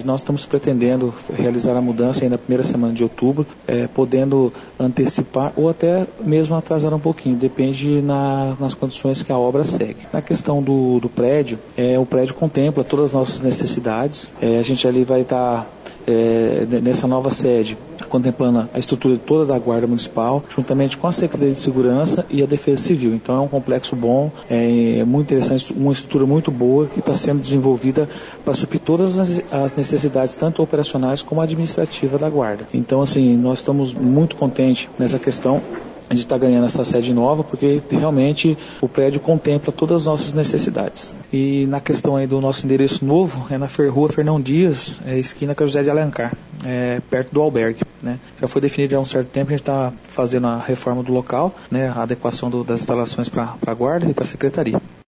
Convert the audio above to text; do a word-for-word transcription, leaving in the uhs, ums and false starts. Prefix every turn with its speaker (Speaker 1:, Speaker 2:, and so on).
Speaker 1: Nós estamos pretendendo realizar a mudança aí na primeira semana de outubro, é, podendo antecipar ou até mesmo atrasar um pouquinho, depende na, nas condições que a obra segue. Na questão do, do prédio, é, o prédio contempla todas as nossas necessidades, é, a gente ali vai estar É, nessa nova sede, contemplando a estrutura toda da Guarda Municipal, juntamente com a Secretaria de Segurança e a Defesa Civil. Então é um complexo bom, é, é muito interessante, uma estrutura muito boa que está sendo desenvolvida para suprir todas as, as necessidades, tanto operacionais como administrativas da Guarda. Então, assim, nós estamos muito contentes nessa questão. A gente está ganhando essa sede nova porque realmente o prédio contempla todas as nossas necessidades. E na questão aí do nosso endereço novo, é na Rua Fernão Dias, é esquina com José de Alencar, é perto do albergue, né? Já foi definido há um certo tempo, a gente está fazendo a reforma do local, né? A adequação do, das instalações para a guarda e para a secretaria.